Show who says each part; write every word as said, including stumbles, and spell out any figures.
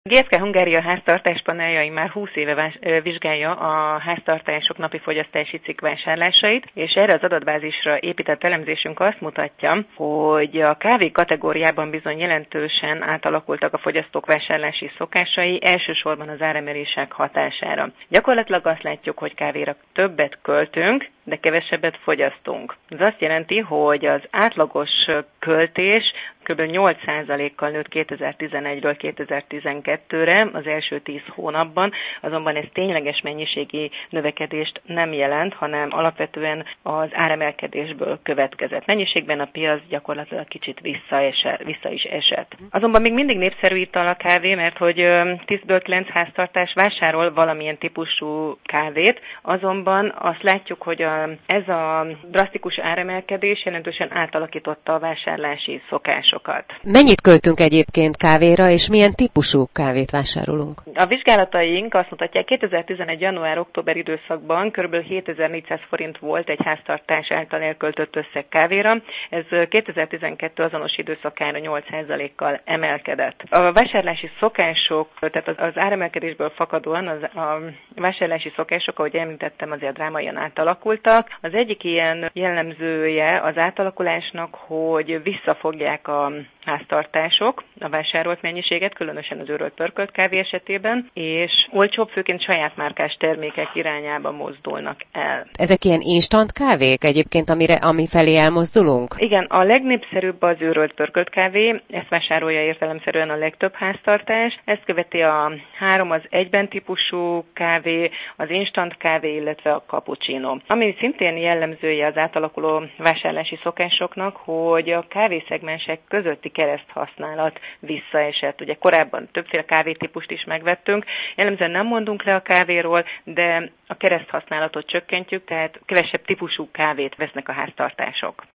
Speaker 1: gé es ká Hungária háztartáspaneljai már húsz éve vizsgálja a háztartások napi fogyasztási cikk vásárlásait, és erre az adatbázisra épített elemzésünk azt mutatja, hogy a kávé kategóriában bizony jelentősen átalakultak a fogyasztók vásárlási szokásai, elsősorban az áremelések hatására. Gyakorlatilag azt látjuk, hogy kávéra többet költünk, de kevesebbet fogyasztunk. Ez azt jelenti, hogy az átlagos költés kb. nyolc százalékkal nőtt kétezer-tizenegyről kétezer-tizenkettőre az első tíz hónapban, azonban ez tényleges mennyiségi növekedést nem jelent, hanem alapvetően az áremelkedésből következett. Mennyiségben a piac gyakorlatilag kicsit visszaesett, vissza is esett. Azonban még mindig népszerű ital a kávé, mert hogy tízből kilenc háztartás vásárol valamilyen típusú kávét, azonban azt látjuk, hogy a, ez a drasztikus áremelkedés jelentősen átalakította a vásárlási szokásokat.
Speaker 2: Mennyit költünk egyébként kávéra, és milyen típusú kávét vásárolunk?
Speaker 1: A vizsgálataink azt mutatják, kétezer-tizenegy. január-október időszakban kb. hétezer-négyszáz forint volt egy háztartás által elköltött összeg kávéra, ez kétezer-tizenkettő azonos időszakára nyolc százalékkal emelkedett. A vásárlási szokások, tehát az, az áremelkedésből fakadóan az, a vásárlási szokások, ahogy említettem, azért drámaian átalakultak. Az egyik ilyen jellemzője az átalakulásnak, hogy visszafogják a háztartások a vásárolt mennyiséget, különösen az őrölt pörkölt kávé esetében, és olcsóbb, főként saját márkás termékek irányába mozdulnak el.
Speaker 2: Ezek ilyen instant kávék egyébként, amire, ami felé elmozdulunk?
Speaker 1: Igen, a legnépszerűbb az őrölt pörkölt kávé, ezt vásárolja értelemszerűen a legtöbb háztartás. Ezt követi a három az egyben típusú kávé, az instant kávé, illetve a cappuccino. Ami szintén jellemzője az átalakuló vásárlási szokásoknak, hogy a kávészegmensek közötti kereszthasználat visszaesett. Ugye korábban többféle kávétípust is megvettünk, jellemzően nem mondunk le a kávéról, de a kereszthasználatot csökkentjük, tehát kevesebb típusú kávét vesznek a háztartások.